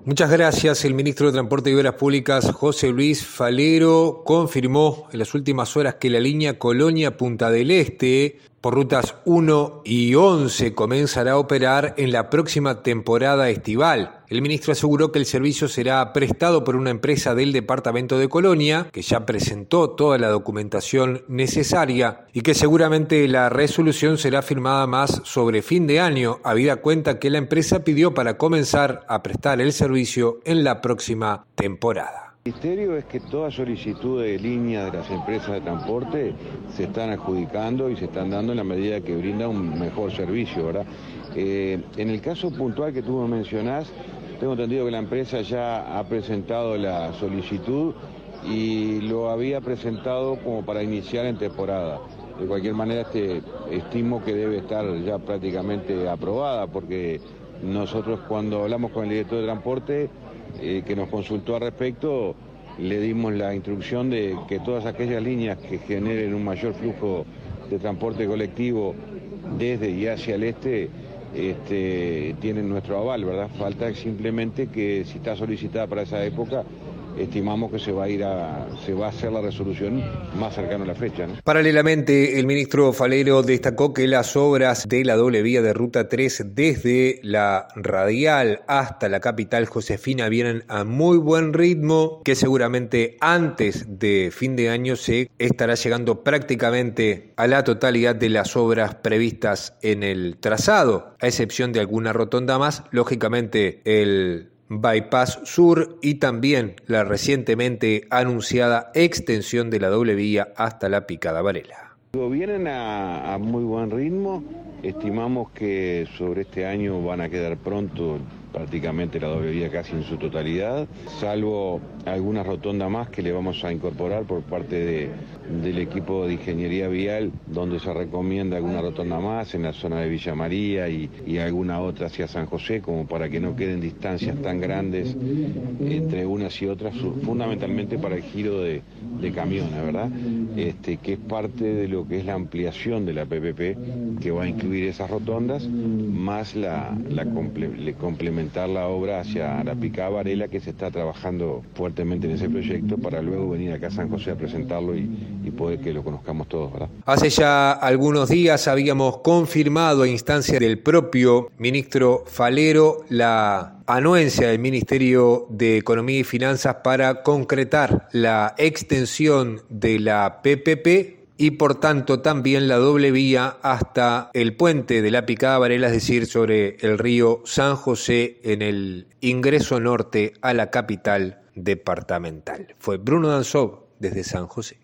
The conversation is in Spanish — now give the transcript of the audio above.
Muchas gracias. El ministro de Transporte y Obras Públicas, José Luis Falero, confirmó en las últimas horas que la línea Colonia-Punta del Este, por rutas 1 y 11, comenzará a operar en la próxima temporada estival. El ministro aseguró que el servicio será prestado por una empresa del departamento de Colonia, que ya presentó toda la documentación necesaria y que seguramente la resolución será firmada más sobre fin de año, habida cuenta que la empresa pidió para comenzar a prestar el servicio en la próxima temporada. El criterio es que toda solicitud de línea de las empresas de transporte se están adjudicando y se están dando en la medida que brinda un mejor servicio, ¿verdad? En el caso puntual que tú me mencionás, tengo entendido que la empresa ya ha presentado la solicitud y lo había presentado como para iniciar en temporada. De cualquier manera, estimo que debe estar ya prácticamente aprobada, porque nosotros cuando hablamos con el director de transporte, que nos consultó al respecto, le dimos la instrucción de que todas aquellas líneas que generen un mayor flujo de transporte colectivo desde y hacia el este, tienen nuestro aval, ¿verdad? Falta simplemente que si está solicitada para esa época, estimamos que se va a hacer la resolución más cercana a la fecha, ¿no? Paralelamente, el ministro Falero destacó que las obras de la doble vía de Ruta 3 desde la Radial hasta la capital Josefina vienen a muy buen ritmo, que seguramente antes de fin de año se estará llegando prácticamente a la totalidad de las obras previstas en el trazado, a excepción de alguna rotonda más, lógicamente el Bypass Sur y también la recientemente anunciada extensión de la doble vía hasta la Picada Varela. Vienen a muy buen ritmo, estimamos que sobre este año van a quedar pronto prácticamente la doble vía casi en su totalidad, salvo algunas rotondas más que le vamos a incorporar por parte del equipo de ingeniería vial, donde se recomienda alguna rotonda más en la zona de Villa María y alguna otra hacia San José, como para que no queden distancias tan grandes entre unas y otras, fundamentalmente para el giro de camiones, ¿verdad? Que es parte de lo que es la ampliación de la PPP, que va a incluir esas rotondas, más complementar la obra hacia la Picada Varela, que se está trabajando fuertemente en ese proyecto para luego venir acá a San José a presentarlo y poder que lo conozcamos todos, ¿verdad? Hace ya algunos días habíamos confirmado a instancia del propio ministro Falero la anuencia del Ministerio de Economía y Finanzas para concretar la extensión de la PPP y por tanto también la doble vía hasta el puente de la Picada Varela, es decir, sobre el río San José en el ingreso norte a la capital departamental. Fue Bruno Danzov desde San José.